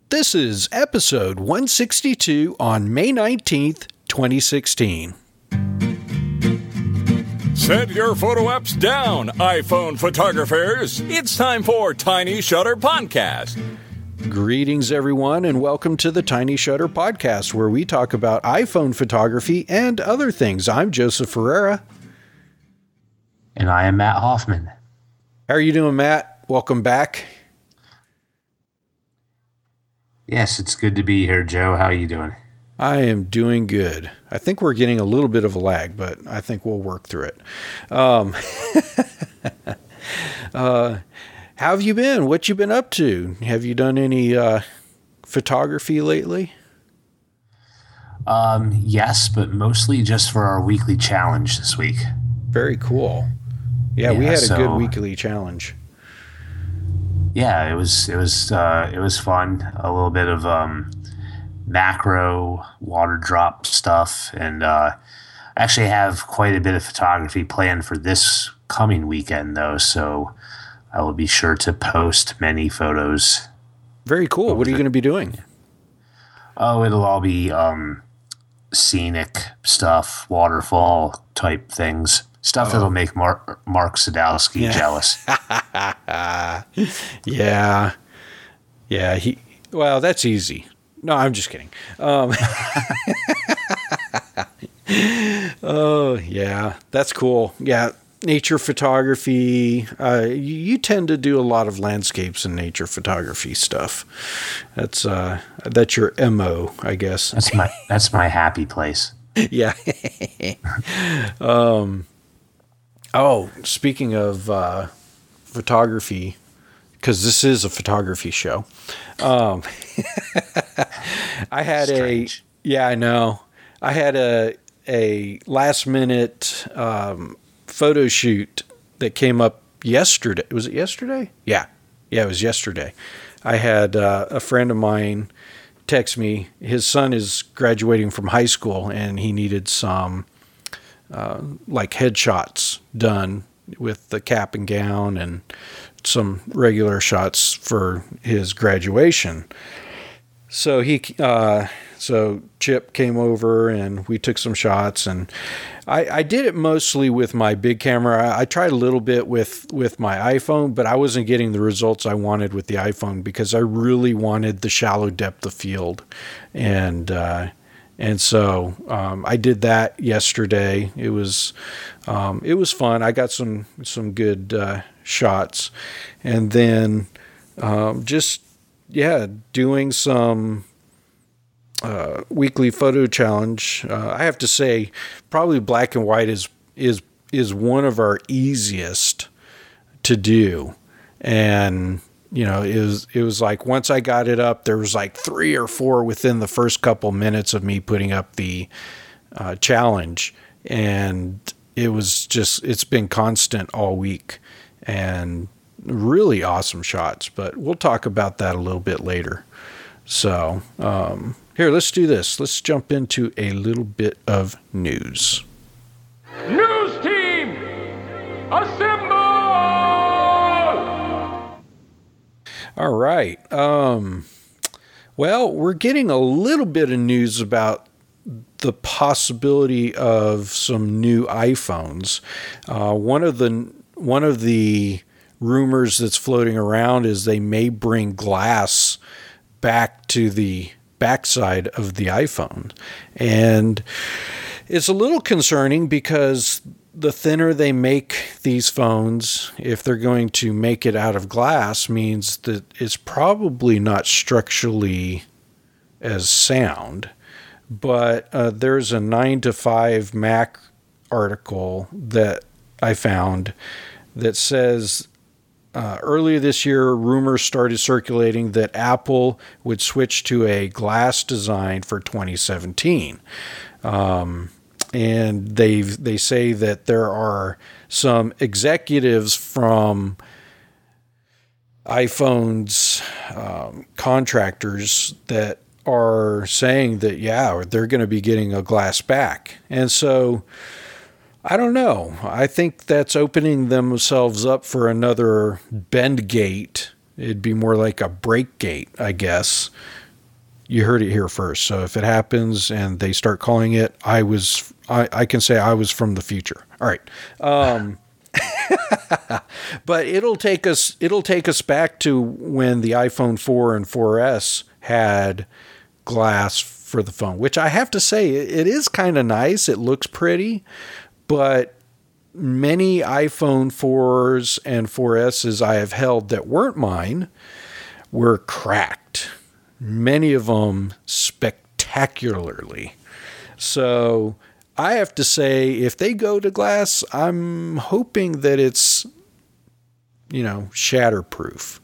This is episode 162 on May 19th, 2016. Set your photo apps down, iPhone photographers. It's time for Tiny Shutter Podcast. Greetings, everyone, and welcome to the Tiny Shutter Podcast, where we talk about iPhone photography and other things. I'm Joseph Ferreira. And I am Matt Hoffman. How are you doing, Matt? Welcome back. Yes, it's good to be here, Joe. How are you doing? I am doing good. I think we're getting a little bit of a lag, but I think we'll work through it. How have you been? What you been up to? Have you done any photography lately? Yes, but mostly just for our weekly challenge this week. Very cool. Yeah, we had a good weekly challenge. Yeah, it was fun. A little bit of macro water drop stuff, and actually have quite a bit of photography planned for this coming weekend, though. So I will be sure to post many photos. Very cool. What are you going to be doing? Oh, it'll all be scenic stuff, waterfall type things. Stuff that'll make Mark Sadowski jealous. Yeah. Well, that's easy. No, I'm just kidding. Oh, yeah. That's cool. Yeah. Nature photography. You tend to do a lot of landscapes and nature photography stuff. That's your MO, I guess. That's my happy place. Yeah. Oh, speaking of photography, because this is a photography show, I had Strange. I know. I had a last minute photo shoot that came up yesterday. Was it yesterday? Yeah, it was yesterday. I had a friend of mine text me. His son is graduating from high school, and he needed some like headshots done with the cap and gown and some regular shots for his graduation. So so Chip came over and we took some shots, and I did it mostly with my big camera. I tried a little bit with my iPhone, but I wasn't getting the results I wanted with the iPhone because I really wanted the shallow depth of field. And so I did that yesterday. It was fun. I got some good shots, and then doing some weekly photo challenge. I have to say, probably black and white is one of our easiest to do, and it was like once I got it up, there was like 3 or 4 within the first couple minutes of me putting up the challenge. And it's been constant all week and really awesome shots, but we'll talk about that a little bit later. So here, let's do this. Let's jump into a little bit of news. News team, assemble! All right. Well, we're getting a little bit of news about the possibility of some new iPhones. One of the rumors that's floating around is they may bring glass back to the backside of the iPhone. And it's a little concerning because the thinner they make these phones, if they're going to make it out of glass, means that it's probably not structurally as sound. But there's a 9 to 5 Mac article that I found that says earlier this year, rumors started circulating that Apple would switch to a glass design for 2017. And they say that there are some executives from iPhone's contractors that are saying that, they're going to be getting a glass back. And so I don't know. I think that's opening themselves up for another Bendgate It'd be more like a break gate, I guess. You heard it here first. So if it happens and they start calling it, I can say I was from the future. All right. But it'll take us back to when the iPhone 4 and 4S had glass for the phone, which I have to say, it is kind of nice. It looks pretty, but many iPhone 4s and 4Ss I have held that weren't mine were cracked. Many of them spectacularly. So I have to say, if they go to glass, I'm hoping that it's, shatterproof.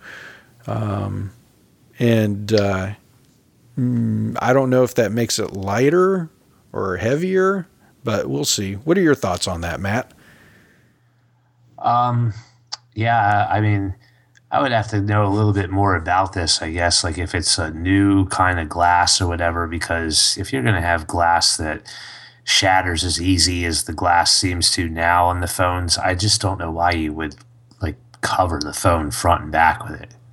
I don't know if that makes it lighter or heavier, but we'll see. What are your thoughts on that, Matt? Yeah, I mean, I would have to know a little bit more about this, I guess, like if it's a new kind of glass or whatever, because if you're going to have glass that shatters as easy as the glass seems to now on the phones, I just don't know why you would like cover the phone front and back with it.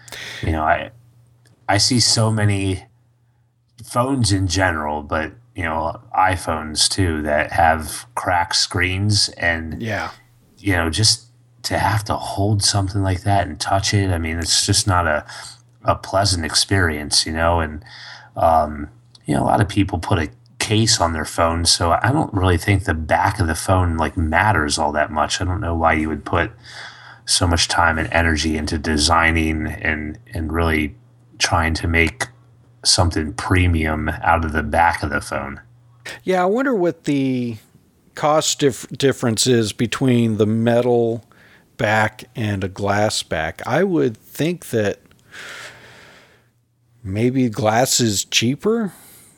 I see so many phones in general, but iPhones too, that have cracked screens, and just to have to hold something like that and touch it, I mean, it's just not a pleasant experience, and a lot of people put a case on their phone, so I don't really think the back of the phone like matters all that much. I don't know why you would put so much time and energy into designing and really trying to make something premium out of the back of the phone. Yeah, I wonder what the cost difference is between the metal back and a glass back. I would think that maybe glass is cheaper,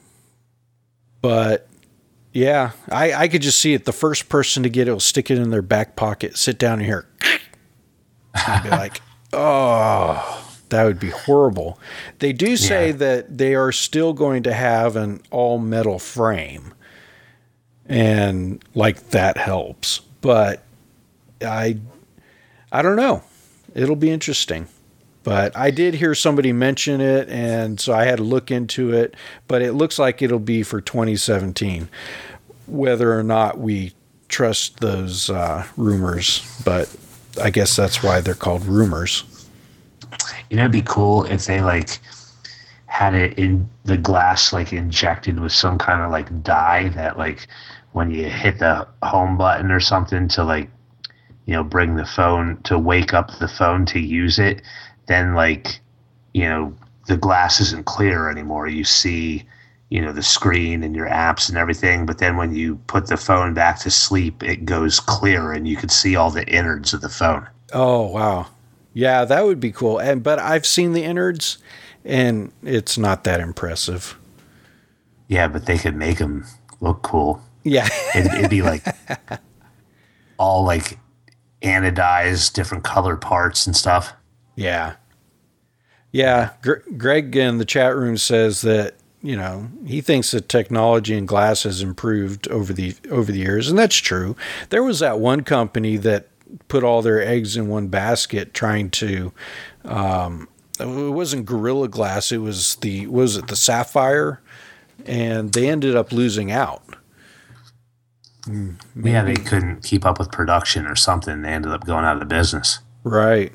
but yeah, I could just see it. The first person to get it will stick it in their back pocket, sit down and hear, and be like, oh, that would be horrible. They do say that they are still going to have an all metal frame, and like that helps, but I don't know. It'll be interesting. But I did hear somebody mention it, and so I had to look into it. But it looks like it'll be for 2017, whether or not we trust those rumors. But I guess that's why they're called rumors. It'd be cool if they like had it in the glass, like injected with some kind of like dye that, like, when you hit the home button or something to like, bring the phone to wake up the phone to use it, then like, the glass isn't clear anymore. You see, the screen and your apps and everything, but then when you put the phone back to sleep, it goes clear and you can see all the innards of the phone. Oh, wow. Yeah, that would be cool. But I've seen the innards, and it's not that impressive. Yeah, but they could make them look cool. Yeah. It'd be like all like anodized, different color parts and stuff. Yeah. Yeah. Greg in the chat room says that, he thinks that technology in glass has improved over the years. And that's true. There was that one company that put all their eggs in one basket trying to, it wasn't Gorilla Glass. It was the Sapphire, and they ended up losing out. Maybe. Yeah, they couldn't keep up with production or something. They ended up going out of business. Right.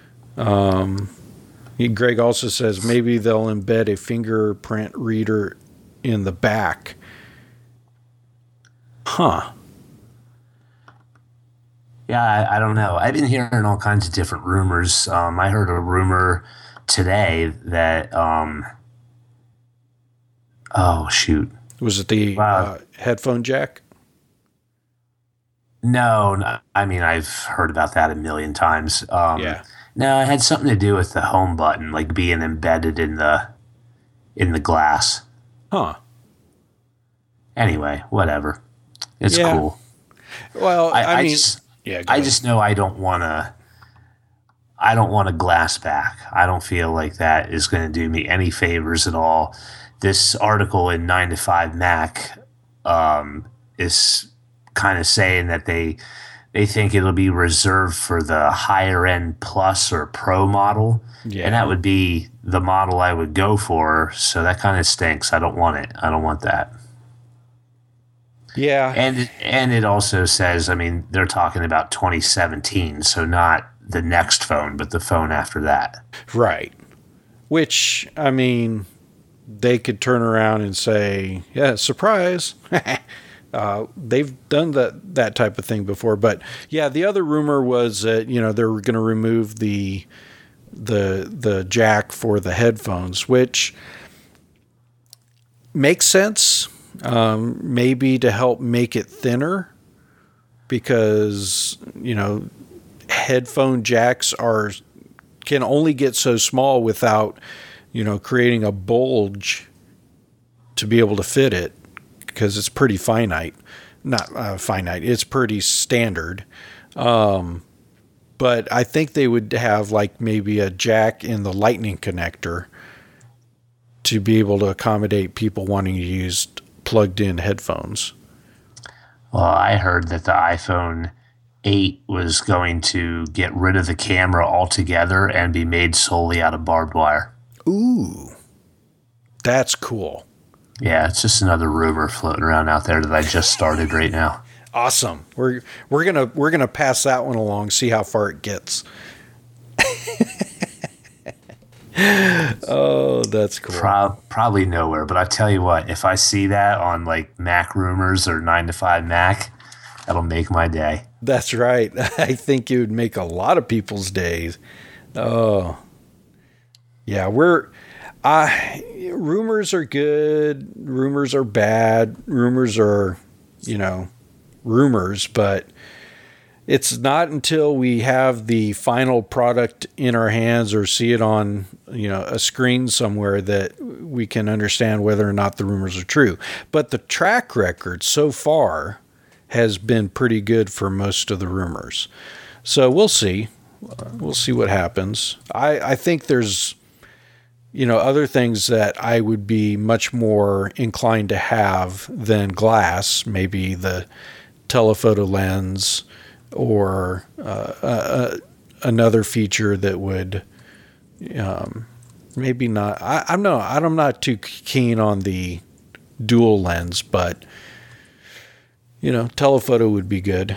Greg also says maybe they'll embed a fingerprint reader in the back. Huh. Yeah, I don't know. I've been hearing all kinds of different rumors. I heard a rumor today that, oh, shoot. Was it the headphone jack? No, I mean, I've heard about that a million times. Yeah. No, it had something to do with the home button, like being embedded in the glass. Huh. Anyway, whatever. It's cool. Well, I mean, I just know I don't want a glass back. I don't feel like that is going to do me any favors at all. This article in 9to5Mac is kind of saying that they think it'll be reserved for the higher end Plus or Pro model. Yeah. And that would be the model I would go for. So that kind of stinks. I don't want it. I don't want that. Yeah. And it also says, I mean, they're talking about 2017, so not the next phone, but the phone after that. Right. Which, I mean, they could turn around and say, yeah, surprise. They've done that type of thing before. But yeah, the other rumor was that, they were going to remove the jack for the headphones, which makes sense. Maybe to help make it thinner, because headphone jacks can only get so small without creating a bulge to be able to fit it, because it's pretty finite. Not finite, it's pretty standard. But I think they would have like maybe a jack in the lightning connector to be able to accommodate people wanting to use plugged in headphones. Well, I heard that the iPhone 8 was going to get rid of the camera altogether and be made solely out of barbed wire. Ooh, that's cool. Yeah, it's just another rumor floating around out there that I just started right now. Awesome. We're gonna pass that one along, see how far it gets. Oh, that's cool. Probably nowhere, but I tell you what, if I see that on like Mac Rumors or 9 to 5 Mac, that'll make my day. That's right. I think it would make a lot of people's days. Oh, yeah. Rumors are good. Rumors are bad. Rumors are, rumors, but it's not until we have the final product in our hands or see it on, a screen somewhere that we can understand whether or not the rumors are true. But the track record so far has been pretty good for most of the rumors. So we'll see. We'll see what happens. I think there's, other things that I would be much more inclined to have than glass, maybe the telephoto lens, or another feature that would maybe not. I'm not too keen on the dual lens, but telephoto would be good.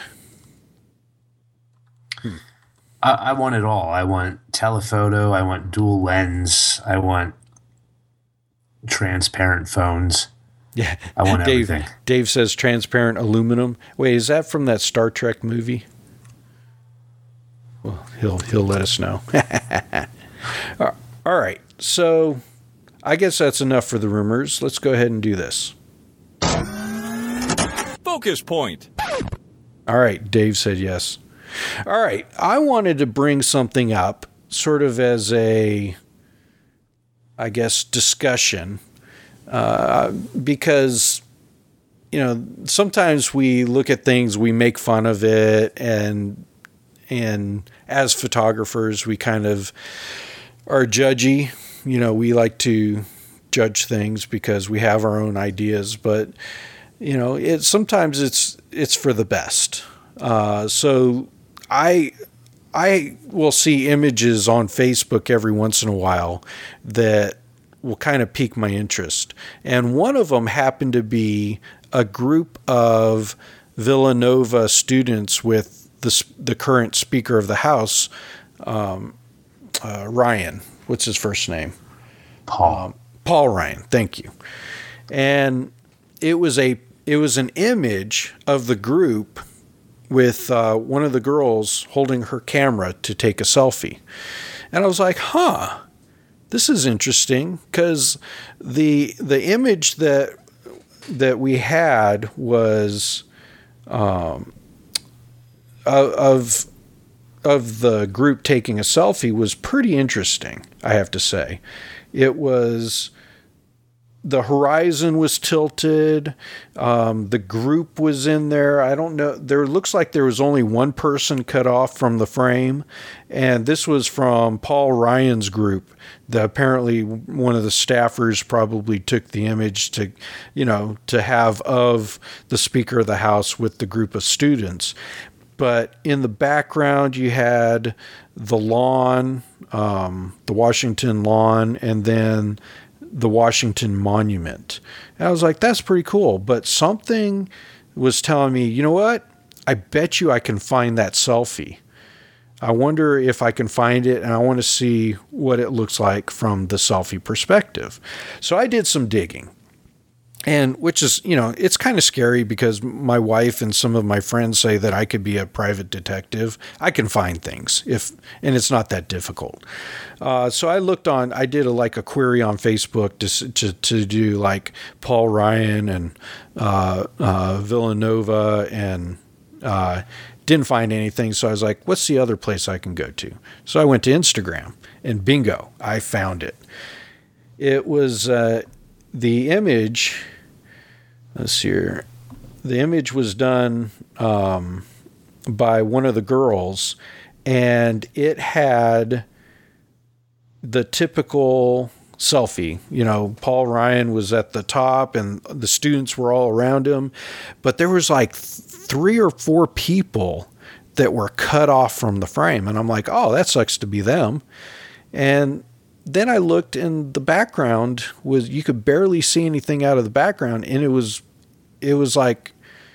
I want it all. I want telephoto. I want dual lens. I want transparent phones. Yeah, I want everything. Dave says transparent aluminum. Wait, is that from that Star Trek movie? Well, he'll let us know. All right, so I guess that's enough for the rumors. Let's go ahead and do this. Focus point. All right, Dave said yes. All right, I wanted to bring something up, sort of as a, I guess, discussion. Because, sometimes we look at things, we make fun of it, and as photographers, we kind of are judgy. We like to judge things because we have our own ideas, but sometimes it's for the best. So I will see images on Facebook every once in a while that will kind of pique my interest. And one of them happened to be a group of Villanova students with the current Speaker of the House, Ryan. What's his first name? Paul. Paul Ryan. Thank you. And it was an image of the group with one of the girls holding her camera to take a selfie. And I was like, this is interesting, because the image that we had was of the group taking a selfie was pretty interesting, I have to say. It was, the horizon was tilted. The group was in there. I don't know. There looks like there was only one person cut off from the frame. And this was from Paul Ryan's group. Apparently one of the staffers probably took the image to have of the Speaker of the House with the group of students. but in the background you had the lawn, the Washington lawn, and then the Washington Monument. And I was like, that's pretty cool. But something was telling me, you know what? I bet you I can find that selfie. I wonder if I can find it, and I want to see what it looks like from the selfie perspective. So I did some digging. And which is, it's kind of scary because my wife and some of my friends say that I could be a private detective. I can find things and it's not that difficult. So I did a query on Facebook to do like Paul Ryan and Villanova and didn't find anything. So I was like, what's the other place I can go to? So I went to Instagram and bingo, I found it. It was the image. Let's see here. The image was done by one of the girls, and it had the typical selfie. Paul Ryan was at the top, and the students were all around him. But there was like 3 or 4 people that were cut off from the frame. And I'm like, oh, that sucks to be them. And then I looked, and the background was, you could barely see anything out of the background, and it was like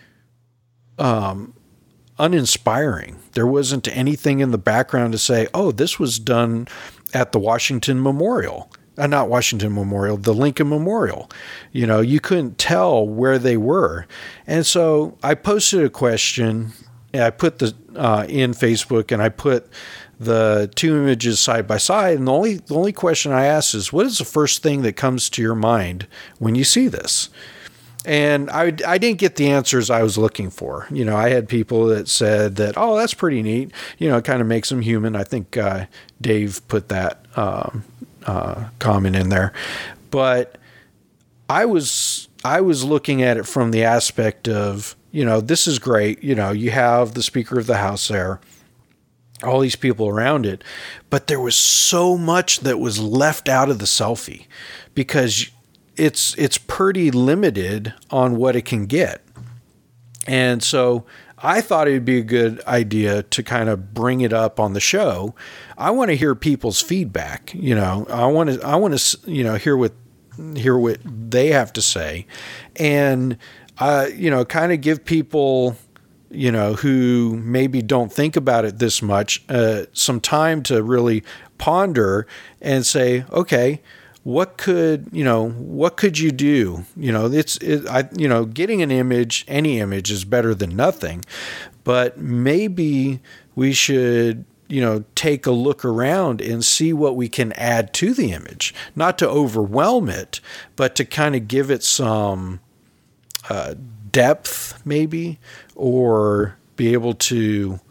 uninspiring. There wasn't anything in the background to say, oh, this was done at the Washington Memorial. Not Washington Memorial, the Lincoln Memorial. You couldn't tell where they were. And so I posted a question, and I put in Facebook, and I put the 2 images side by side. And the only question I asked is, what is the first thing that comes to your mind when you see this? And I didn't get the answers I was looking for. I had people that said that, oh, that's pretty neat. It kind of makes them human. I think Dave put that comment in there. But I was looking at it from the aspect of, this is great. You have the Speaker of the House there, all these people around it, but there was so much that was left out of the selfie because it's pretty limited on what it can get. And so I thought it would be a good idea to kind of bring it up on the show. I want to hear people's feedback. I want to hear what they have to say, and kind of give people who maybe don't think about it this much some time to really ponder and say, okay, what could you do? Getting an image, any image is better than nothing, but maybe we should, take a look around and see what we can add to the image, not to overwhelm it, but to kind of give it some depth maybe, or be able to,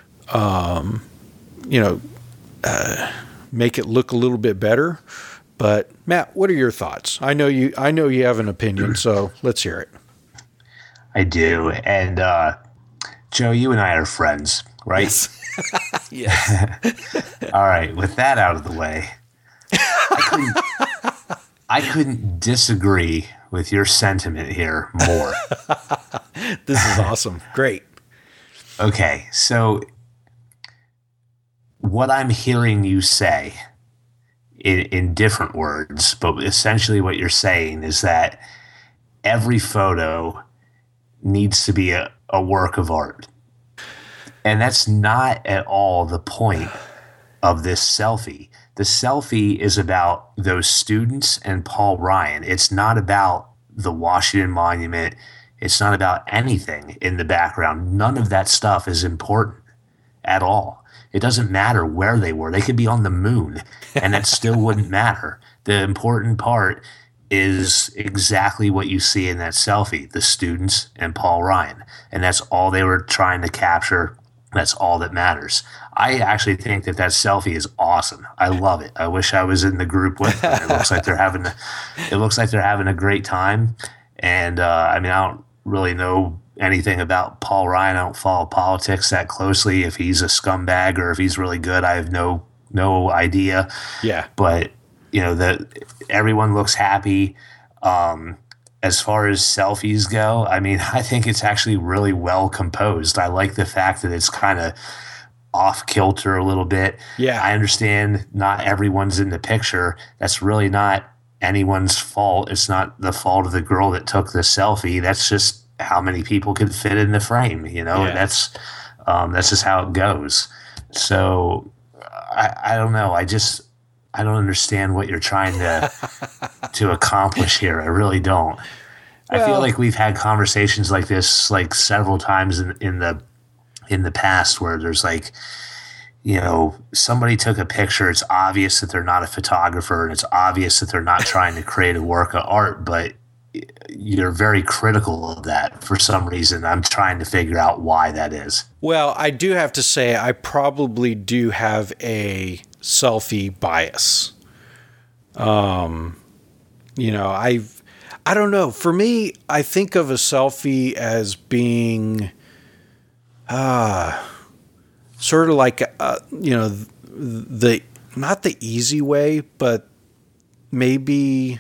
make it look a little bit better. But Matt, what are your thoughts? I know you have an opinion, so let's hear it. I do. And Joe, you and I are friends, right? Yes. Yes. All right. With that out of the way, I couldn't disagree with your sentiment here more. This is awesome. Great. Okay. So what I'm hearing you say in different words, but essentially what you're saying is that every photo needs to be a work of art. And that's not at all the point of this selfie. The selfie is about those students and Paul Ryan. It's not about the Washington Monument. It's not about anything in the background. None of that stuff is important at all. It doesn't matter where they were. They could be on the moon, and that still wouldn't matter. The important part is exactly what you see in that selfie, the students and Paul Ryan. And that's all they were trying to capture. That's all that matters. I actually think that selfie is awesome. I love it. I wish I was in the group with them. It looks like they're having a great time. And I don't really know anything about Paul Ryan. I don't follow politics that closely. If he's a scumbag or if he's really good, I have no idea. Yeah. But everyone looks happy. as far as selfies go, I mean, I think it's actually really well composed. I like the fact that it's kind of off kilter a little bit. Yeah. I understand not everyone's in the picture. That's really not anyone's fault. It's not the fault of the girl that took the selfie. That's just how many people could fit in the frame, you know? Yeah. That's just how it goes. So I don't know. I don't understand what you're trying to accomplish here. I really don't. I feel like we've had conversations like this like several times in the past where there's like, you know, somebody took a picture. It's obvious that they're not a photographer and it's obvious that they're not trying to create a work of art, but you're very critical of that for some reason. I'm trying to figure out why that is. Well, I do have to say I probably do have a selfie bias. You know, I don't know. For me, I think of a selfie as being sort of like you know, the not the easy way, but maybe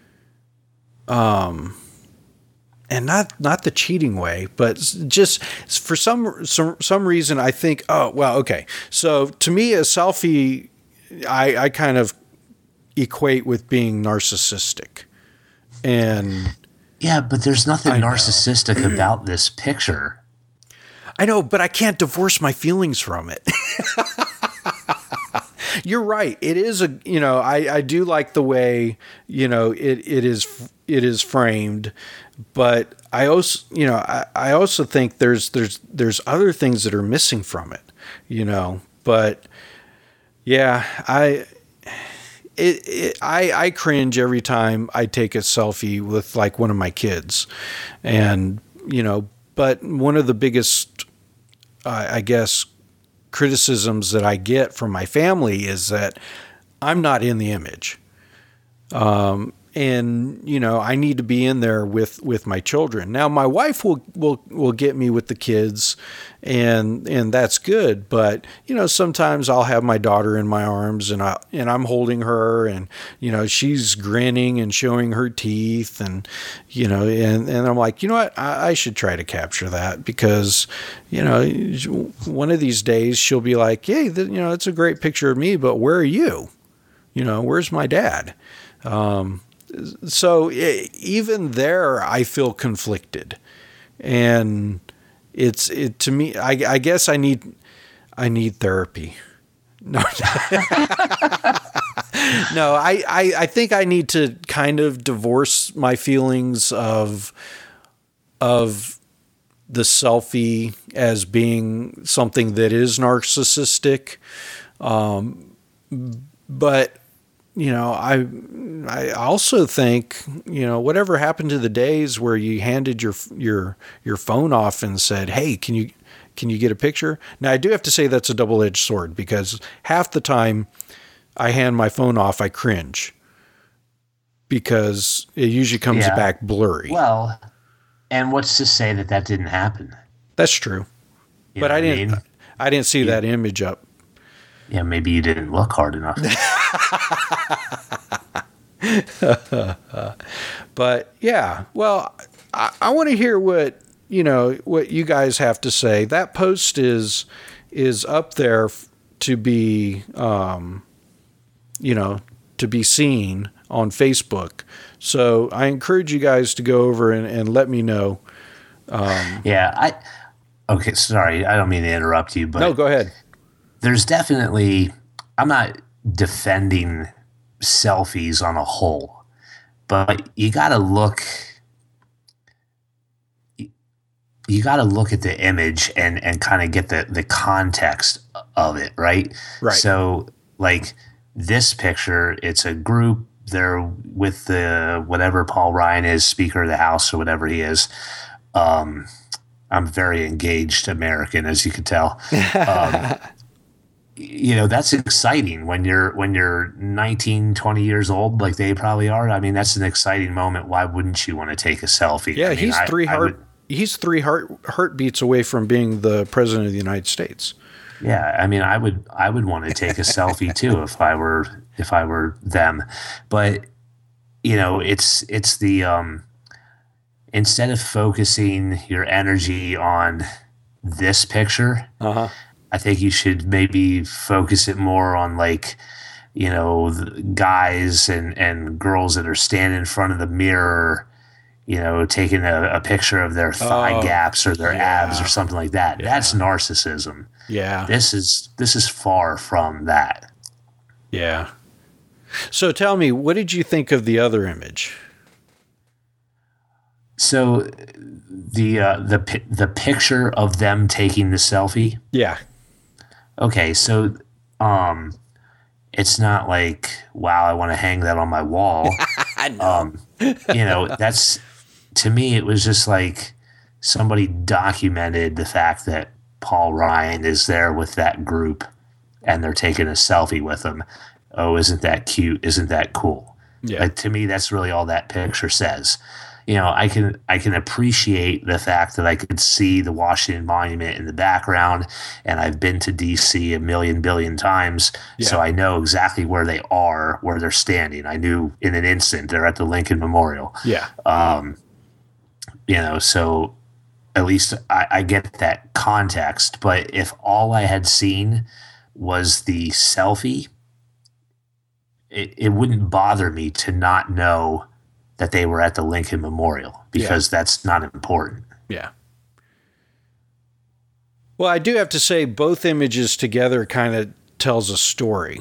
and not the cheating way, but just for some reason I think, oh, well, okay. So to me, a selfie, I kind of equate with being narcissistic. And yeah, but there's nothing narcissistic about this picture. I know, but I can't divorce my feelings from it. You're right. It is you know, I do like the way, you know, it is framed, but I also, you know, I also think there's other things that are missing from it, you know, but yeah, I cringe every time I take a selfie with like one of my kids, and, you know, but one of the biggest, I guess, criticisms that I get from my family is that I'm not in the image. And, you know, I need to be in there with my children. Now, my wife will get me with the kids, and that's good. But, you know, sometimes I'll have my daughter in my arms and I'm holding her, and, you know, she's grinning and showing her teeth, and, you know, and I'm like, you know what, I should try to capture that, because, you know, one of these days she'll be like, hey, you know, it's a great picture of me, but where are you? You know, where's my dad? So even there, I feel conflicted, and to me, I guess I need therapy. No, no, I think I need to kind of divorce my feelings of the selfie as being something that is narcissistic. But, you know, I also think, you know, whatever happened to the days where you handed your phone off and said, hey, can you get a picture? Now, I do have to say that's a double-edged sword, because half the time I hand my phone off, I cringe, because it usually comes back blurry. Well, and what's to say that didn't happen? That's true. But I didn't see that image up. Yeah, maybe you didn't look hard enough. But yeah, well, I want to hear what you guys have to say. That post is up there to be, to be seen on Facebook. So I encourage you guys to go over and let me know. Okay, sorry, I don't mean to interrupt you, but no, go ahead. There's definitely, I'm not defending selfies on a whole, but you got to look at the image and kind of get the context of it, right? Right. So like this picture, it's a group, they're with the, whatever Paul Ryan is, Speaker of the House or whatever he is. I'm very engaged American, as you can tell. You know, that's exciting when you're 19, 20 years old, like they probably are. I mean, that's an exciting moment. Why wouldn't you want to take a selfie? Yeah, I mean, he's three heartbeats away from being the president of the United States. Yeah, I mean, I would want to take a selfie too if I were them. But you know, it's the instead of focusing your energy on this picture, I think you should maybe focus it more on like, the guys and girls that are standing in front of the mirror, taking a picture of their thigh gaps or their abs or something like that. Yeah. That's narcissism. Yeah. This is far from that. Yeah. So tell me, what did you think of the other image? So the picture of them taking the selfie. Yeah. Okay, so it's not like, wow, I want to hang that on my wall. That's, to me, it was just like somebody documented the fact that Paul Ryan is there with that group and they're taking a selfie with him. Oh, isn't that cute? Isn't that cool? Yeah. Like, to me, that's really all that picture says. I can appreciate the fact that I could see the Washington Monument in the background, and I've been to D.C. a million billion times, so I know exactly where they are, where they're standing. I knew in an instant they're at the Lincoln Memorial. Yeah. So at least I get that context. But if all I had seen was the selfie, it wouldn't bother me to not know that they were at the Lincoln Memorial, because that's not important. Yeah. Well, I do have to say both images together kind of tells a story,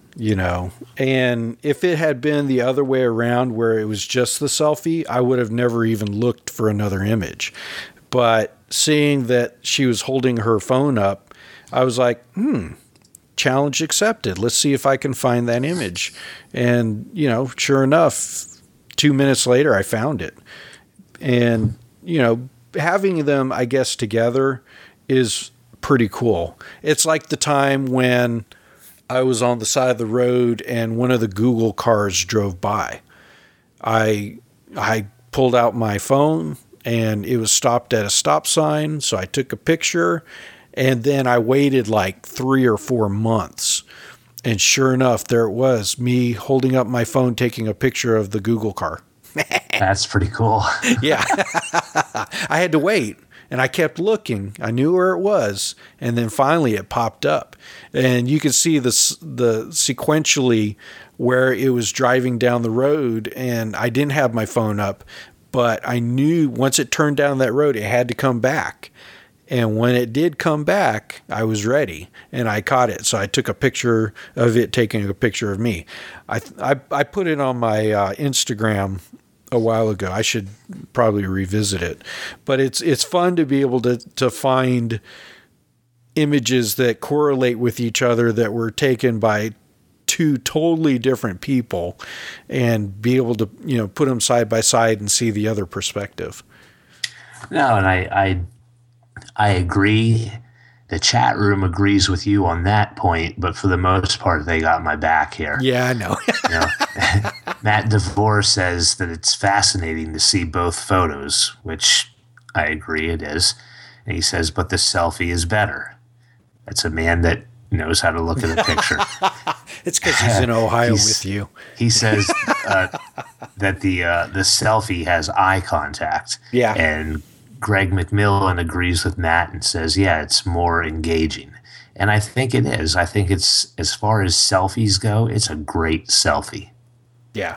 and if it had been the other way around where it was just the selfie, I would have never even looked for another image. But seeing that she was holding her phone up, I was like, challenge accepted. Let's see if I can find that image. And, sure enough, 2 minutes later, I found it. And, having them, I guess, together is pretty cool. It's like the time when I was on the side of the road and one of the Google cars drove by. I pulled out my phone and it was stopped at a stop sign. So I took a picture, and then I waited like 3 or 4 months. And sure enough, there it was, me holding up my phone, taking a picture of the Google car. That's pretty cool. Yeah. I had to wait, and I kept looking. I knew where it was, and then finally it popped up. And you could see the sequentially where it was driving down the road, and I didn't have my phone up, but I knew once it turned down that road, it had to come back. And when it did come back, I was ready, and I caught it. So I took a picture of it taking a picture of me. I put it on my Instagram a while ago. I should probably revisit it. But it's fun to be able to find images that correlate with each other that were taken by two totally different people, and be able to put them side by side and see the other perspective. No, and I agree. The chat room agrees with you on that point, but for the most part, they got my back here. Yeah, I know. Matt DeVore says that it's fascinating to see both photos, which I agree it is. And he says, but the selfie is better. That's a man that knows how to look at a picture. It's because he's in Ohio with you. He says that the selfie has eye contact. Yeah. And Greg McMillan agrees with Matt and says, yeah, it's more engaging. And I think it is. I think it's, as far as selfies go, it's a great selfie. Yeah.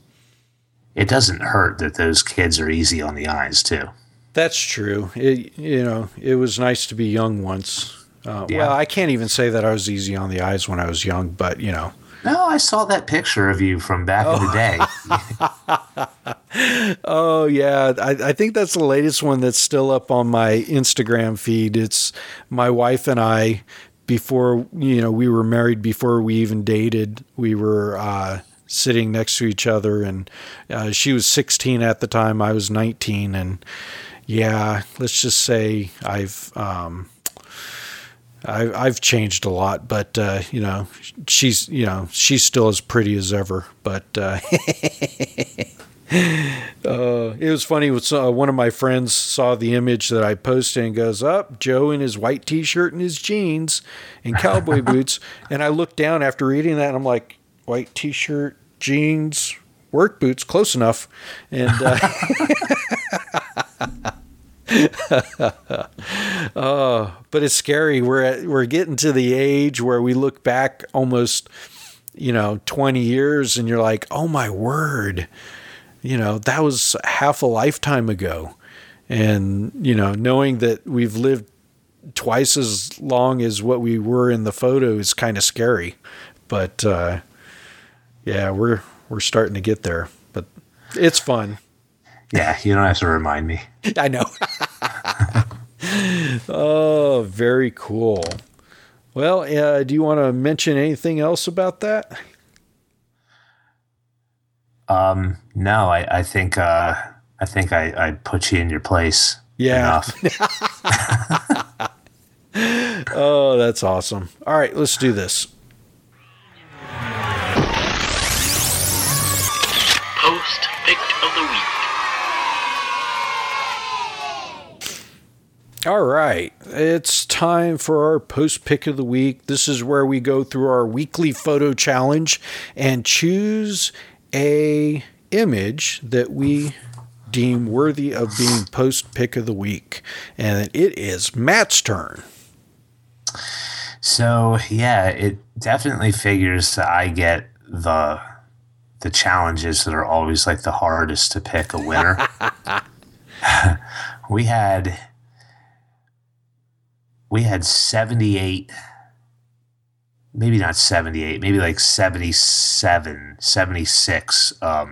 It doesn't hurt that those kids are easy on the eyes, too. That's true. It was nice to be young once. Well, I can't even say that I was easy on the eyes when I was young, but, No, I saw that picture of you from back in the day. Oh, yeah. I think that's the latest one that's still up on my Instagram feed. It's my wife and I, before, we were married, before we even dated. We were sitting next to each other, and she was 16 at the time. I was 19. And, yeah, let's just say I've changed a lot, but she's still as pretty as ever. But it was funny. One of my friends saw the image that I posted and goes, "Up, Joe in his white T-shirt and his jeans and cowboy boots." And I looked down after reading that, and I'm like, "White T-shirt, jeans, work boots, close enough." And But it's scary. We're getting to the age where we look back almost, 20 years and you're like, oh my word, that was half a lifetime ago. And, knowing that we've lived twice as long as what we were in the photo is kind of scary. But, yeah, we're starting to get there, but it's fun. Yeah, you don't have to remind me. I know. Oh, very cool. Well, do you want to mention anything else about that? No, I think I put you in your place. Yeah. Enough. Oh, that's awesome. All right, let's do this. Post pick of the week. All right, it's time for our post pick of the week. This is where we go through our weekly photo challenge and choose a image that we deem worthy of being post pick of the week. And it is Matt's turn. So, yeah, it definitely figures that I get the challenges that are always like the hardest to pick a winner. We had 78, maybe not 78, maybe like 77, 76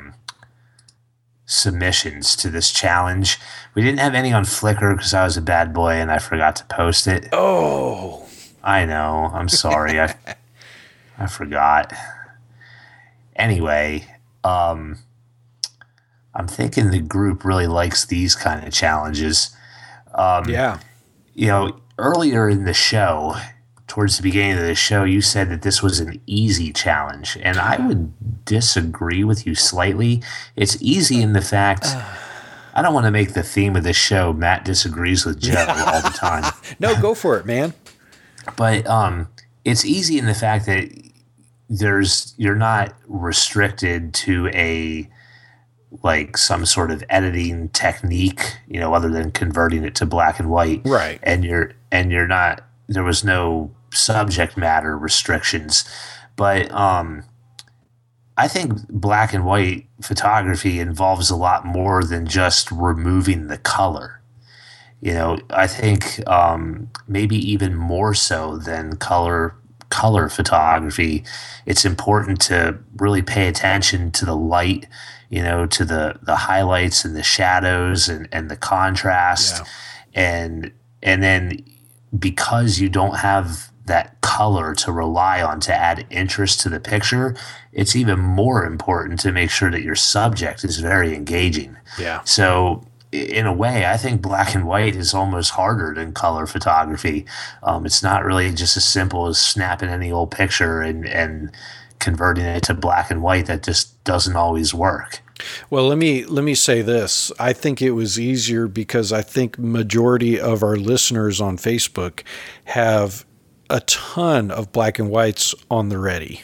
submissions to this challenge. We didn't have any on Flickr because I was a bad boy and I forgot to post it. Oh, I know. I'm sorry. I forgot. Anyway, I'm thinking the group really likes these kind of challenges. yeah. Earlier in the show, towards the beginning of the show, you said that this was an easy challenge, and I would disagree with you slightly. It's easy in the fact, I don't want to make the theme of this show, Matt disagrees with Joe all the time. No, go for it, man. But it's easy in the fact that you're not restricted to some sort of editing technique, other than converting it to black and white. Right. And you're not, there was no subject matter restrictions. But I think black and white photography involves a lot more than just removing the color. I think maybe even more so than color photography, it's important to really pay attention to the light, to the highlights and the shadows and the contrast. Yeah. And then because you don't have that color to rely on to add interest to the picture, it's even more important to make sure that your subject is very engaging. Yeah. So in a way, I think black and white is almost harder than color photography. It's not really just as simple as snapping any old picture and converting it to black and white. That just doesn't always work. Well, let me say this. I think it was easier because I think majority of our listeners on Facebook have a ton of black and whites on the ready.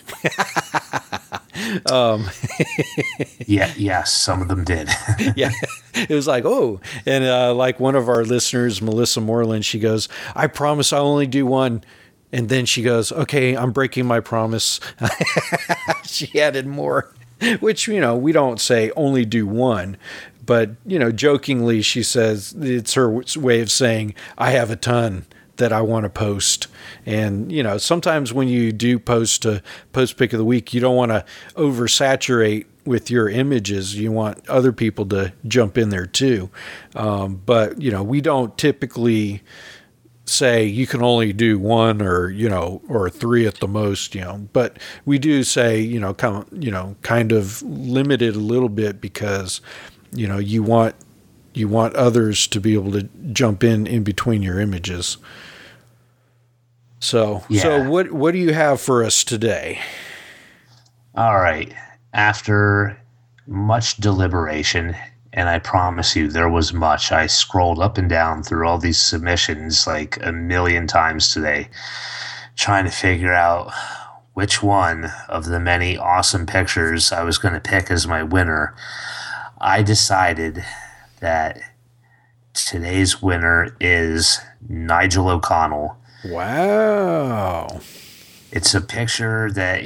Yes, some of them did. Yeah, it was like, oh, and like one of our listeners, Melissa Moreland, she goes, I promise I'll only do one. And then she goes, okay, I'm breaking my promise. She added more, which, we don't say only do one, but, jokingly, she says it's her way of saying, I have a ton that I want to post. And, sometimes when you do post a post pick of the week, you don't want to oversaturate with your images. You want other people to jump in there too. But, we don't typically say you can only do one or three at the most, but we do say, kind of limit it a little bit because, you want others to be able to jump in between your images. So, yeah. So what do you have for us today? All right. After much deliberation, and I promise you there was much, I scrolled up and down through all these submissions like a million times today, trying to figure out which one of the many awesome pictures I was going to pick as my winner. I decided that today's winner is Nigel O'Connell. Wow. It's a picture that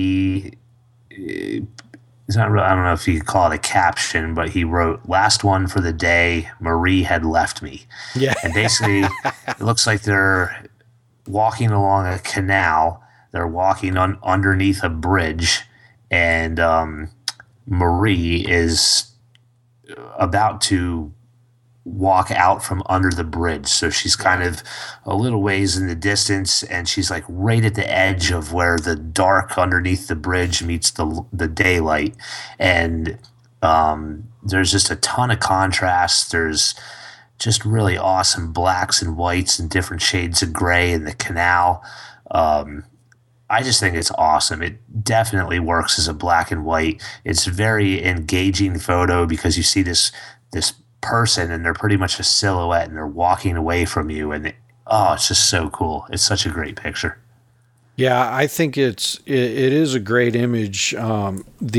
it's not really, I don't know if you could call it a caption, but he wrote, "Last one for the day, Marie had left me." Yeah. And basically, it looks like they're walking along a canal. They're walking underneath a bridge, and Marie is about to walk out from under the bridge. So she's kind of a little ways in the distance, and she's like right at the edge of where the dark underneath the bridge meets the daylight. And there's just a ton of contrast. There's just really awesome blacks and whites and different shades of gray in the canal. I just think it's awesome. It definitely works as a black and white. It's a very engaging photo because you see this person and they're pretty much a silhouette and they're walking away from you, and it's just so cool. It's such a great picture. Yeah, I think it is a great image. I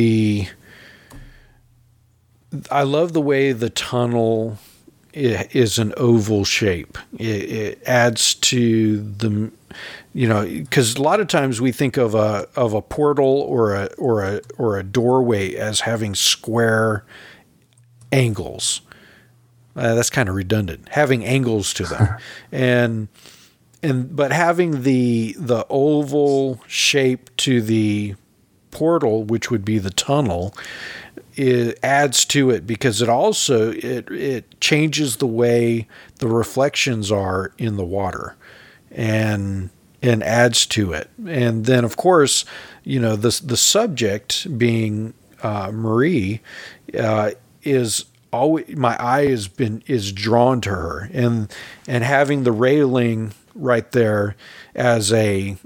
love the way the tunnel is an oval shape. It adds to the, because a lot of times we think of a portal or a doorway as having square angles. That's kind of redundant, having angles to them, but having the oval shape to the portal, which would be the tunnel, it adds to it because it also it changes the way the reflections are in the water, and adds to it. And then of course, the subject being Marie is always, my eye is drawn to her, and having the railing right there as a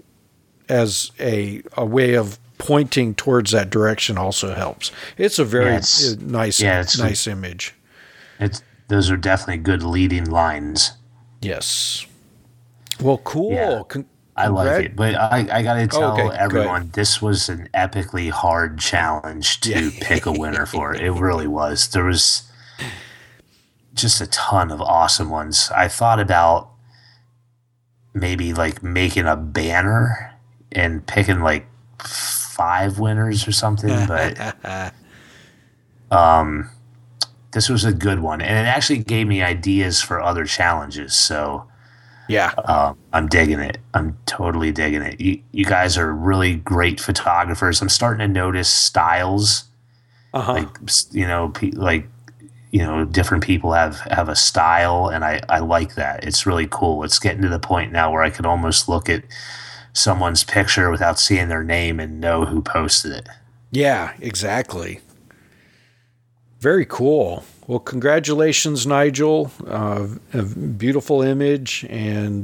way of pointing towards that direction also helps. It's a very nice image. Those are definitely good leading lines. Yes. Well, cool. Yeah. I like it, but I got to tell everyone, this was an epically hard challenge to pick a winner for. It really was. There was just a ton of awesome ones. I thought about maybe like making a banner and picking like 5 winners or something, but this was a good one, and it actually gave me ideas for other challenges. So I'm digging it. I'm totally digging it. You guys are really great photographers. I'm starting to notice styles. Different people have a style, and I like that. It's really cool. It's getting to the point now where I could almost look at someone's picture without seeing their name and know who posted it. Yeah, exactly. Very cool. Well, congratulations, Nigel. A beautiful image, and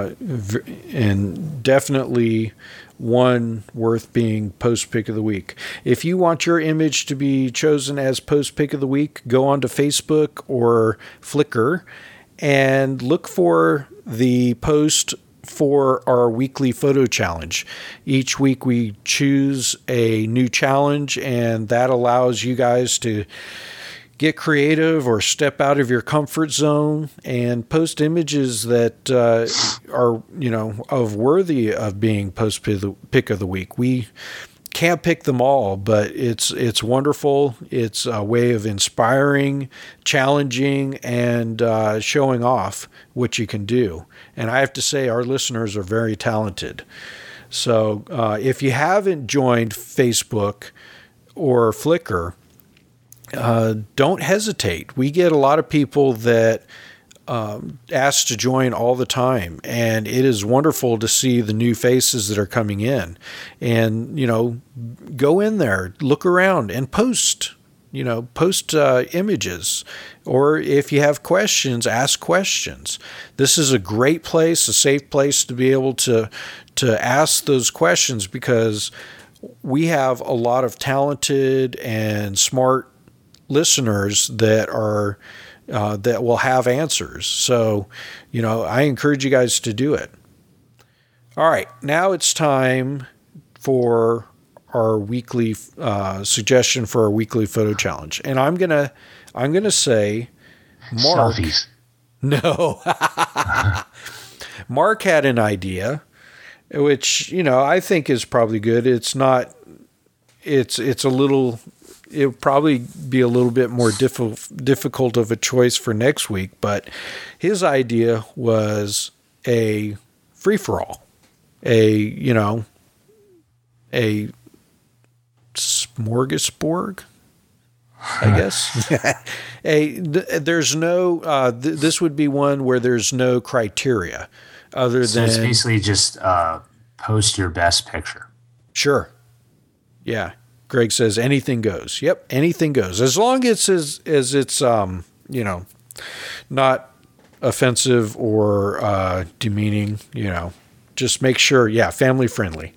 definitely one worth being Post Pick of the Week. If you want your image to be chosen as Post Pick of the Week, go on to Facebook or Flickr and look for the post for our weekly photo challenge. Each week we choose a new challenge, and that allows you guys to get creative or step out of your comfort zone and post images that are, of worthy of being Post Pick of the Week. We can't pick them all, but it's wonderful. It's a way of inspiring, challenging, and showing off what you can do. And I have to say, our listeners are very talented. So if you haven't joined Facebook or Flickr, don't hesitate. We get a lot of people that ask to join all the time, and it is wonderful to see the new faces that are coming in. And go in there, look around, and post images, or if you have questions, ask questions. This is a great place, a safe place to be able to ask those questions, because we have a lot of talented and smart listeners that are that will have answers. So, I encourage you guys to do it. All right, now it's time for our weekly suggestion for our weekly photo challenge, and I'm gonna say Mark. Selfies. No. Mark had an idea, which, I think is probably good. It's not, it's a little, it'll probably be a little bit more difficult of a choice for next week, but his idea was a free-for-all, a smorgasbord, I guess. There's no, this would be one where there's no criteria other So than. it's basically just post your best picture. Sure. Yeah. Greg says anything goes. Yep. Anything goes. As long as it's, not offensive or demeaning, just make sure. Yeah. Family friendly.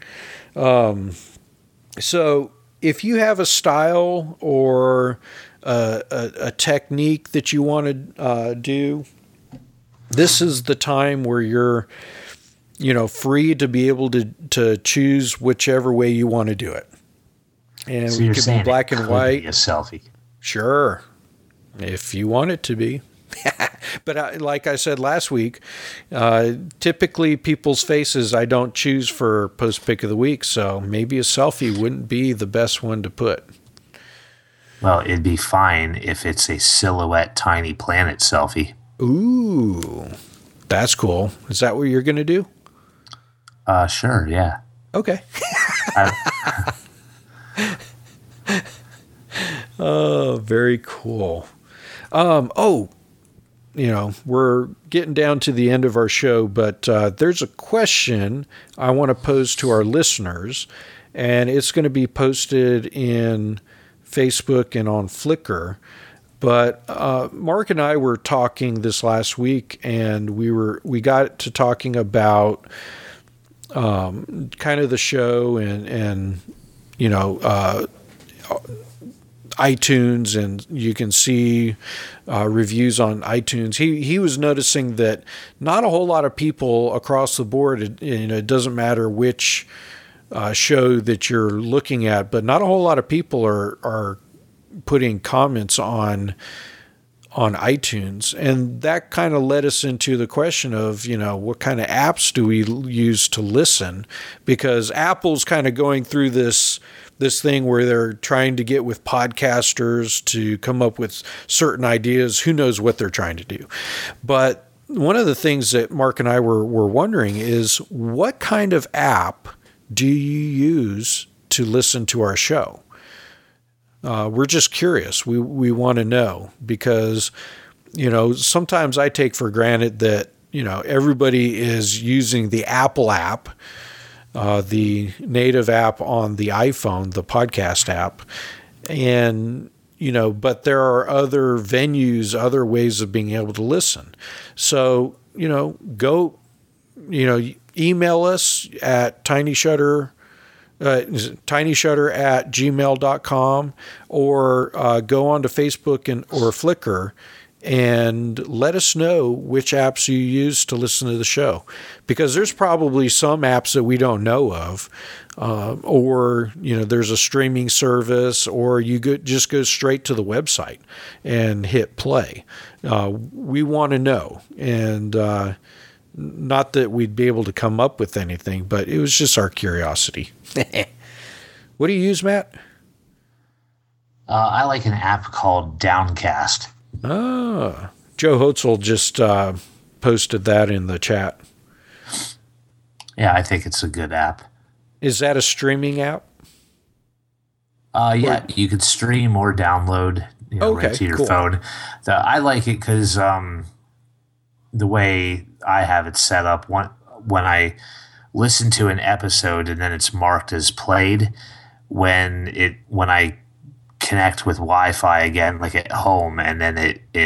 So if you have a style or a technique that you want to do, this is the time where you're, free to be able to choose whichever way you want to do it. And So it you're could saying be black it and could white. be a selfie. Sure. If you want it to be. But like I said last week, typically people's faces I don't choose for post pick of the week, so maybe a selfie wouldn't be the best one to put. Well, it'd be fine if it's a silhouette tiny planet selfie. Ooh, that's cool. Is that what you're going to do? Sure, yeah. Okay. Oh, very cool. We're getting down to the end of our show, but there's a question I want to pose to our listeners, and it's going to be posted in Facebook and on Flickr. But Mark and I were talking this last week, and we got to talking about kind of the show and iTunes, and you can see reviews on iTunes. He was noticing that not a whole lot of people across the board, it doesn't matter which show that you're looking at, but not a whole lot of people are putting comments on iTunes. And that kind of led us into the question of, what kind of apps do we use to listen? Because Apple's kind of going through this thing where they're trying to get with podcasters to come up with certain ideas. Who knows what they're trying to do? But one of the things that Mark and I were wondering is, what kind of app do you use to listen to our show? We're just curious. We want to know because, sometimes I take for granted that, everybody is using the Apple app, the native app on the iPhone, the podcast app. And, but there are other venues, other ways of being able to listen. So, go, email us at tinyshutter@gmail.com, or go onto Facebook or Flickr and let us know which apps you use to listen to the show, because there's probably some apps that we don't know of, or there's a streaming service, or you just go straight to the website and hit play. We want to know, and not that we'd be able to come up with anything, but it was just our curiosity. What do you use, Matt? I like an app called Downcast. Ah, Joe Hotzel just posted that in the chat. Yeah, I think it's a good app. Is that a streaming app? Yeah, you could stream or download right to your phone. I like it because the way I have it set up, when I listen to an episode and then it's marked as played, when I connect with Wi-Fi again, like at home, and then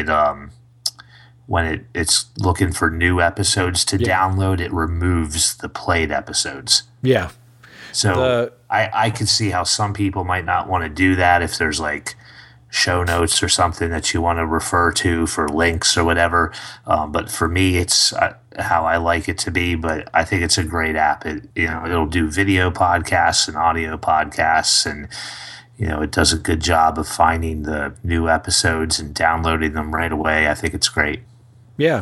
it's looking for new episodes to download, it removes the played episodes. Yeah. So I could see how some people might not want to do that if there's like show notes or something that you want to refer to for links or whatever. But for me, it's how I like it to be. But I think it's a great app. It'll do video podcasts and audio podcasts, and it does a good job of finding the new episodes and downloading them right away. I think it's great. Yeah.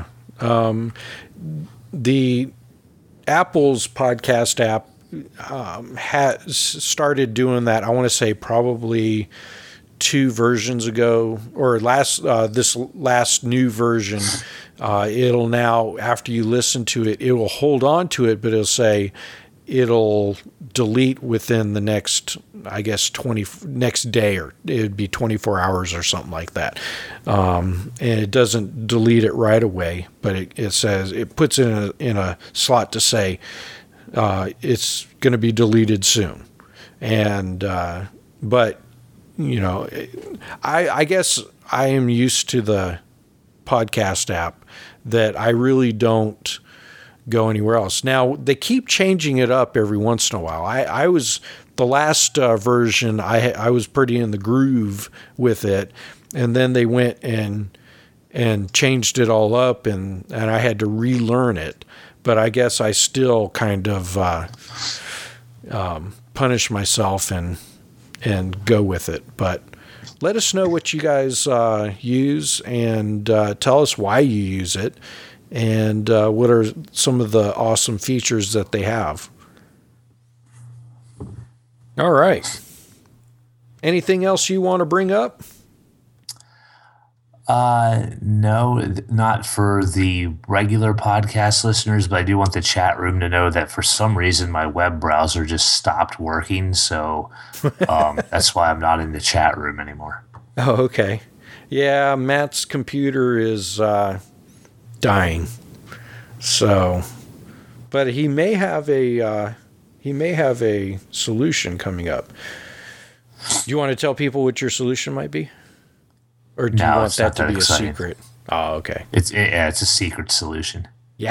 The Apple's podcast app has started doing that. I want to say probably 2 versions ago, or this last new version. It'll now, after you listen to it, it will hold on to it, but it'll say it'll delete within the next, I guess, next day, or it'd be 24 hours or something like that. And it doesn't delete it right away, but it says, it puts it in a slot to say it's going to be deleted soon. And but I guess I am used to the podcast app that I really don't go anywhere else. Now, they keep changing it up every once in a while. I was, the last version, I was pretty in the groove with it, and then they went and changed it all up, and I had to relearn it. But I guess I still kind of punish myself and go with it. But let us know what you guys use, and tell us why you use it, and what are some of the awesome features that they have. All right. Anything else you want to bring up? No, not for the regular podcast listeners, but I do want the chat room to know that for some reason my web browser just stopped working, so that's why I'm not in the chat room anymore. Oh, okay. Yeah, Matt's computer is dying. So, but he may have a solution coming up. Do you want to tell people what your solution might be? Or do you want that to be exciting. A secret? Oh, okay. It's a secret solution. Yeah.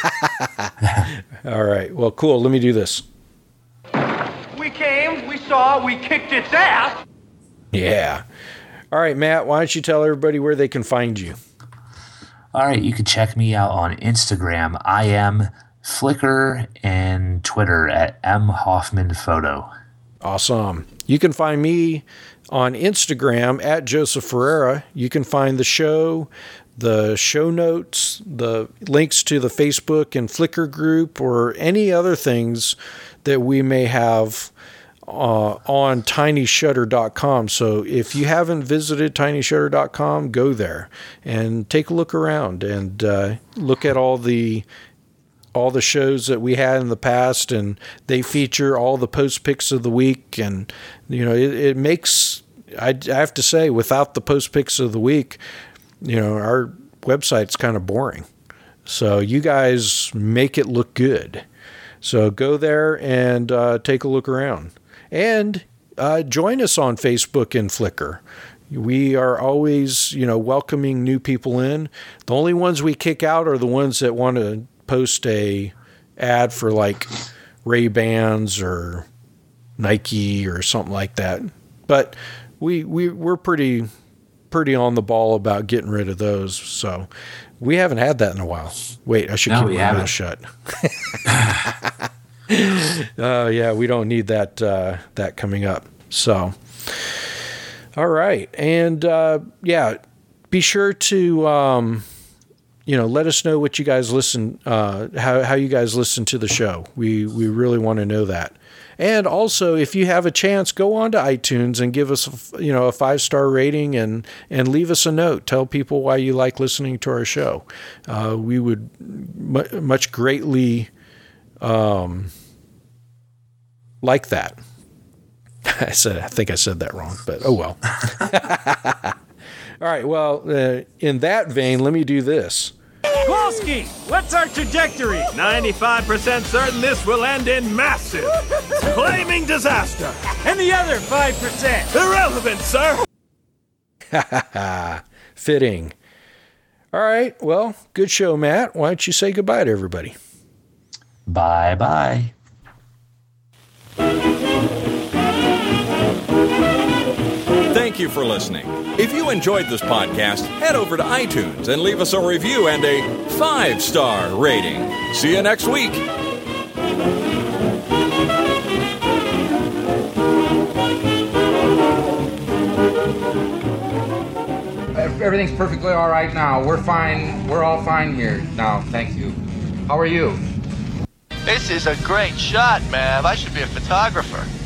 All right. Well, cool. Let me do this. We came, we saw, we kicked its ass. Yeah. All right, Matt, why don't you tell everybody where they can find you? All right. You can check me out on Instagram. I am Flickr, and Twitter at mhoffmanphoto. Awesome. You can find me on Instagram at Joseph Ferreira. You can find the show notes, the links to the Facebook and Flickr group, or any other things that we may have on tinyshutter.com. So if you haven't visited tinyshutter.com, go there and take a look around and look at all the shows that we had in the past, and they feature all the post picks of the week. And, it makes, I have to say, without the post picks of the week, our website's kind of boring. So you guys make it look good. So go there and take a look around. And join us on Facebook and Flickr. We are always, welcoming new people in. The only ones we kick out are the ones that want to post a ad for like Ray-Bans or Nike or something like that. But we're pretty on the ball about getting rid of those. So we haven't had that in a while. Wait, I should keep my mouth shut. Yeah, we don't need that coming up. So, all right. And be sure to let us know what you guys listen, how you guys listen to the show. We really want to know that. And also, if you have a chance, go on to iTunes and give us a 5-star rating and leave us a note. Tell people why you like listening to our show. We would much greatly like that. I think I said that wrong, but oh well. All right. Well, in that vein, let me do this. Kowalski, what's our trajectory? 95% certain this will end in massive, flaming disaster. And the other 5%? Irrelevant, sir. Fitting. All right. Well, good show, Matt. Why don't you say goodbye to everybody? Bye-bye. Thank you for listening. If you enjoyed this podcast, head over to iTunes and leave us a review and a 5-star rating. See you next week. everything's perfectly all right now. We're fine. We're all fine here now. Thank you. How are you? This is a great shot, Mav. I should be a photographer.